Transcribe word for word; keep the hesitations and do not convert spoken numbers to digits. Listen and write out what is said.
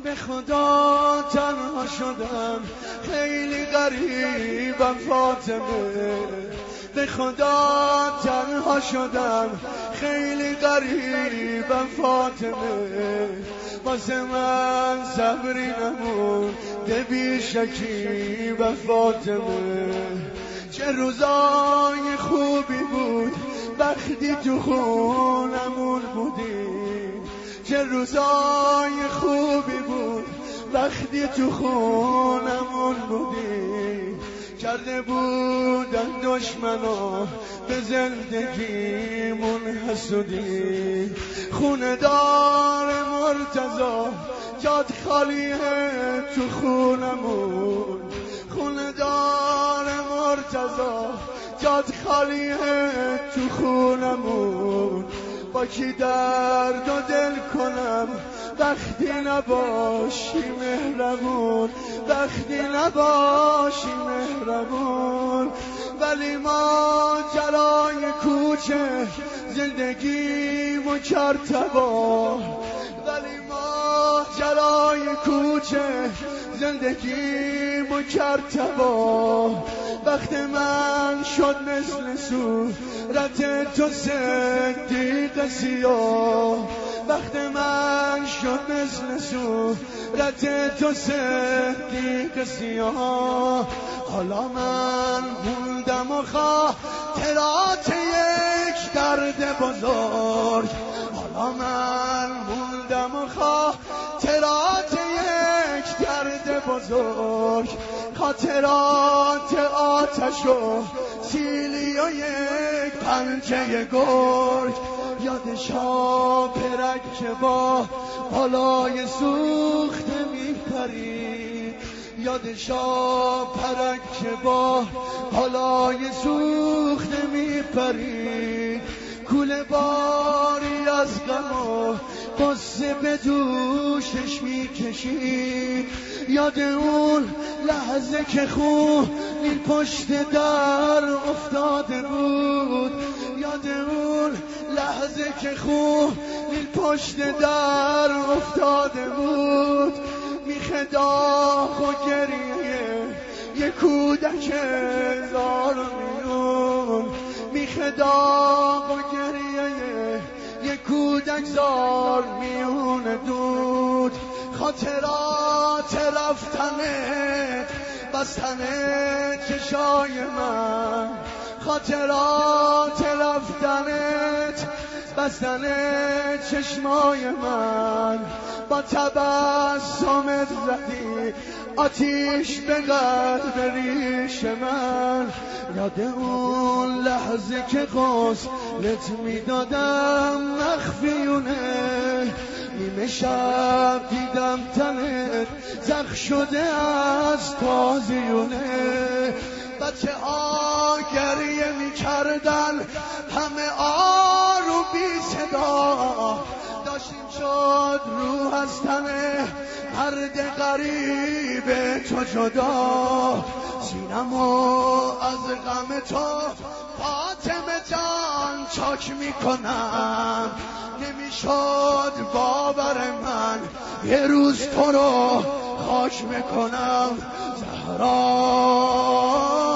به خدا تنها شدم، خیلی غریبم فاطمه. به خدا تنها شدم، خیلی غریبم فاطمه. واسه من صبری نمونده بی شکیبم فاطمه. چه روزای خوبی بود وقتی تو خونمون بودی، چه روزای خوبی بود وقتی تو خونمون بودی. کرده بودن دشمنا به زندگیمون حسودی. خونه دار مرتضی جاد خالیه تو خونمون، خونه دار مرتضی جاد خالیه تو خونمون. با کی درد و دل کنم وقتی نباشی مهربون، وقتی نباشی مهربون. ولی ما جلای کوچه زندگیمو کرد تباه، ولی ما جلای کوچه زندگیمو کرد تباه. وقت من شد مثل صورت تو صدیق سیاه، وقت من شد مثل صورت تو صدیق سیاه. حالا من موندم و خاطرات یک درد بزرگ، حالا من موندم و خاطرات یک درد بزرگ. خاطرات آتش و سیلی و یک پنجه گرگ. یاد شاپرک که با بالای سوخته میپرید، یاد شاپرک که با بالای سوخته میپرید. کوله باری از غم و قصه به دوشش میکشید. یاد اون لحظه که خونی پشت در افتاده بود، یاد اون لحظه که خونی پشت در افتاده بود. میخه داغ و گریه یه کودک هزار میلیون، میخه داغ و گریه یه کودک زار میون دود. خاطرات رفتنت بستنه چشای من، خاطرات رفتنت بستنه چشمای من. با تبسمت زدی آتیش به قلب ریش من. یاد اون لحظه که غسلت میدادم مخفیونه، نیمه شب دیدم تنت زخم شده از تازیونه. بچه ها گریه میکردن همه آروم بی صدا، داشتیم شد روح از تنه مرد غریب تو جدا. سینمو از غم تو فاطمه جان چاک میکنم، نمیشد باور من یه روز تو رو خاک میکنم. زهرا